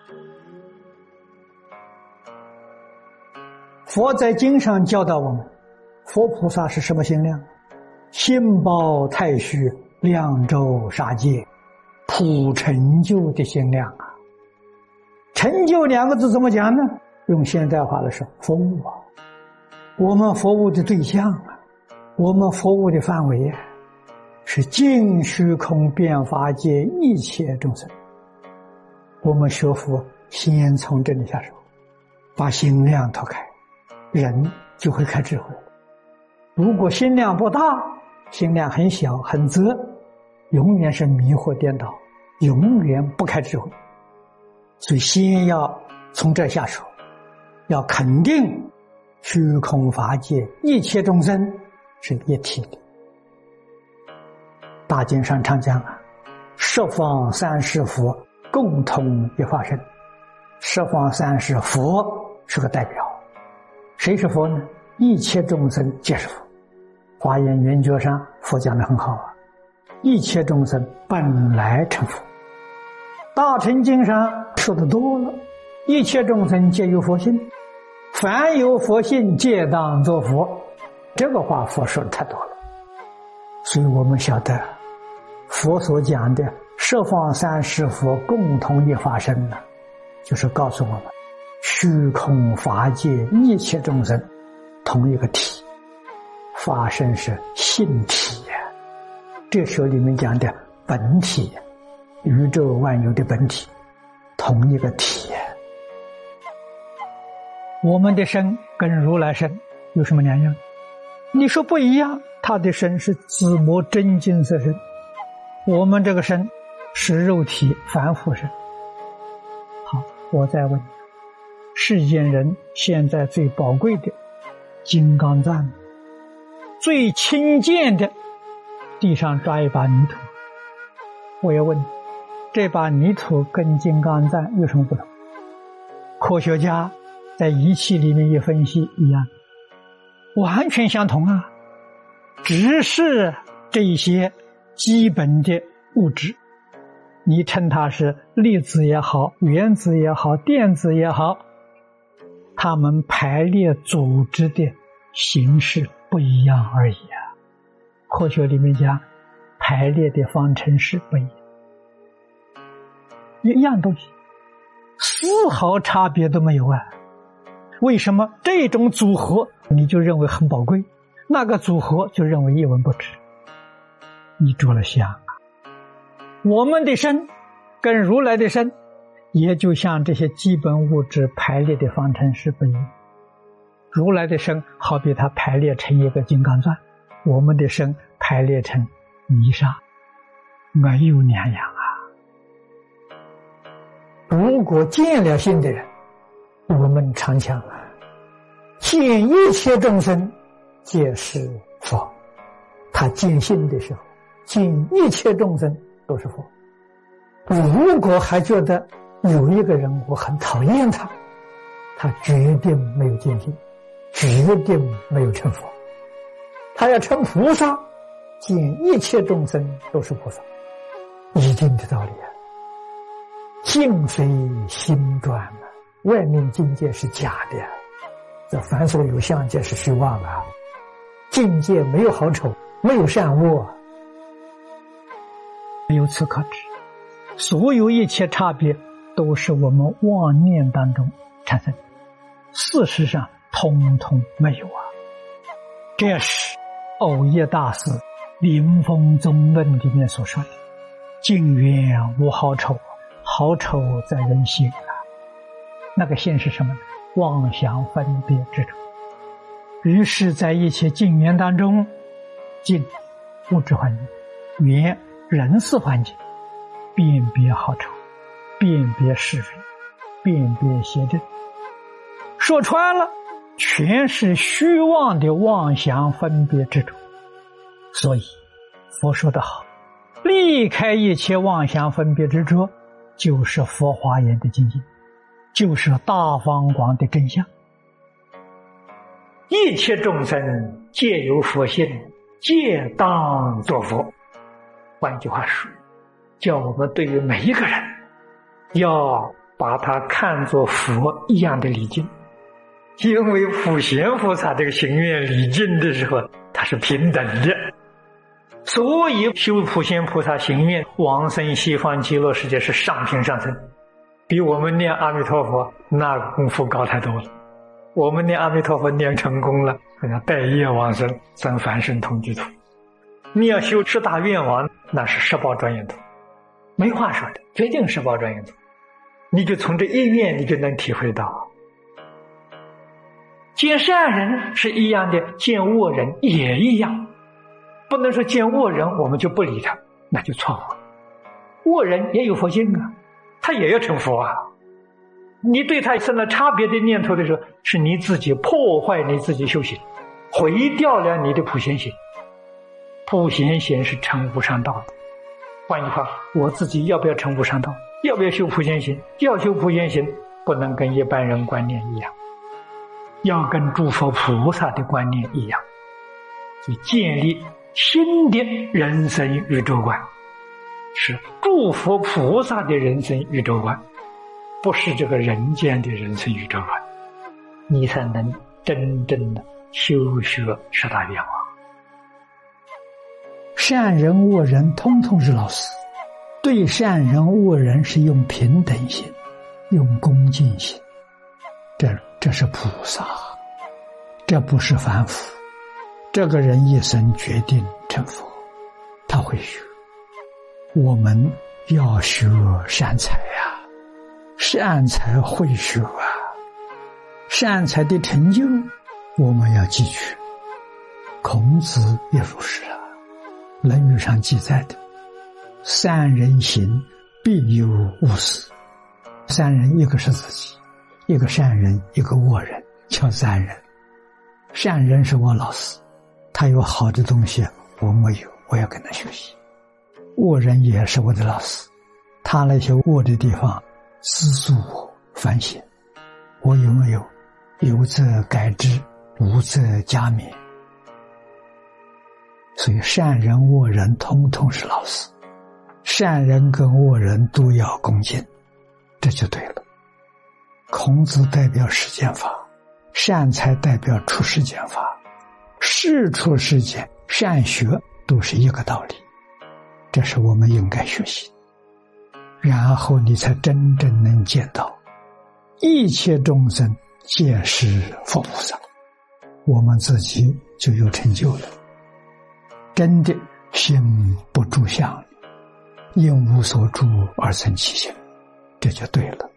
佛在经上教导我们，佛菩萨是什么心量？心包太虚，量周杀戒，普成就的心量啊！成就两个字怎么讲呢？用现代话来说，服务啊！我们服务的对象啊，我们服务的范围啊，是尽虚空遍法界一切众生。我们学佛先从这里下手，把心量拓开，人就会开智慧。如果心量不大，心量很小很窄，永远是迷惑颠倒，永远不开智慧。所以先要从这下手，要肯定虚空法界一切众生是一体的。大经上常讲啊，十方三世佛共同一法身。十方三世佛是个代表，谁是佛呢？一切众生皆是佛。华严圆觉上佛讲得很好啊，一切众生本来成佛。大乘经上说的多了，一切众生皆有佛性，凡有佛性皆当作佛。这个话佛说的太多了，所以我们晓得佛所讲的十方三世佛共同一法身呢，就是告诉我们虚空法界一切众生同一个体，法身是性体呀，这时候里面讲的本体，宇宙万有的本体，同一个体。我们的身跟如来身有什么两样？你说不一样，他的身是紫磨真金色身，我们这个身是肉体凡夫身。好，我再问你，世间人现在最宝贵的金刚钻，最轻贱的地上抓一把泥土，我要问你，这把泥土跟金刚钻有什么不同？科学家在仪器里面一分析，一样，完全相同啊，只是这些基本的物质，你称它是粒子也好，原子也好，电子也好，它们排列组织的形式不一样而已啊。科学里面讲排列的方程式不一样，一样东西丝毫差别都没有啊。为什么这种组合你就认为很宝贵，那个组合就认为一文不值？你着了相啊。我们的身跟如来的身也就像这些基本物质排列的方程式不一样。如来的身好比它排列成一个金刚钻，我们的身排列成泥沙，没有两样啊。如果见了性的人，我们常讲啊，见一切众生皆是佛。他见性的时候，见一切众生都是佛。如果还觉得有一个人我很讨厌他，他决定没有见性，决定没有成佛。他要成菩萨，见一切众生都是菩萨，一定的道理啊。境随心转啊，外面境界是假的，这凡所有相界是虚妄啊。境界没有好丑，没有善恶，由此可知，所有一切差别都是我们妄念当中产生的，事实上通通没有啊。这是藕益大师《临风宗论》里面所说的，境缘无好丑，好丑在人心啊。那个心是什么呢？妄想分别之处。于是在一切境缘当中，境物质环境，缘人事环境，辨别好丑，辨别是非，辨别邪正，说穿了全是虚妄的妄想分别之处。所以佛说得好，离开一切妄想分别之处，就是佛华严的境界，就是大方广的真相。一切众生皆有佛性，皆当作佛。换句话说，叫我们对于每一个人要把它看作佛一样的礼敬。因为普贤菩萨这个行愿礼敬的时候，它是平等的，所以修普贤菩萨行愿往生西方极乐世界是上品上生，比我们念阿弥陀佛那功夫高太多了。我们念阿弥陀佛念成功了，带业往生，生凡圣同居土。你要修十大愿王，那是十宝庄严土，没话说的，决定十宝庄严土。你就从这一愿，你就能体会到，见善人是一样的，见恶人也一样。不能说见恶人我们就不理他，那就错误。恶人也有佛性啊，他也要成佛啊。你对他生了差别的念头的时候，是你自己破坏你自己修行，毁掉了你的普贤行。普贤行是成无上道的。换句话，我自己要不要成无上道？要不要修普贤行？要修普贤行，不能跟一般人观念一样，要跟诸佛菩萨的观念一样，所以建立新的人生宇宙观，是诸佛菩萨的人生宇宙观，不是这个人间的人生宇宙观，你才能真正的修学十大愿望。善人恶人通通是老师，对善人恶人是用平等心，用恭敬心，这是菩萨，这不是凡夫。这个人一生决定成佛，他会学。我们要学善财啊，善财会学啊，善财的成就我们要记取。孔子也如是啊，《论语》上记载的，三人行，必有恶事。三人，一个是自己，一个善人，一个恶人，叫三人。善人是我老师，他有好的东西我没有，我要跟他学习。恶人也是我的老师，他那些恶的地方资助我反省，我有没有？有则改之，无则加勉。所以善人恶人通通是老师，善人跟恶人都要恭敬，这就对了。孔子代表世间法，善财代表出世间法，事出世间，善学都是一个道理，这是我们应该学习。然后你才真正能见到一切众生皆是佛菩萨，我们自己就有成就了。真的心不住相，因无所住而生其心，这就对了。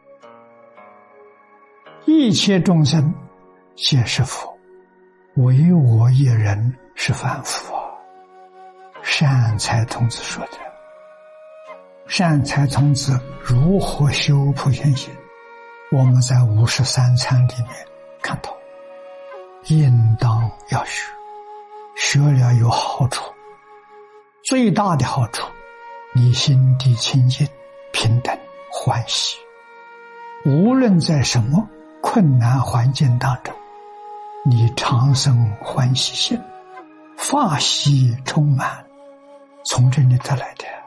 一切众生皆是佛，唯我一人是凡夫啊。善财童子说的。善财童子如何修普贤行？我们在53参里面看到，应当要学，学了有好处。最大的好处，你心地清净、平等、欢喜，无论在什么困难环境当中，你常生欢喜心，法喜充满，从这里得来的。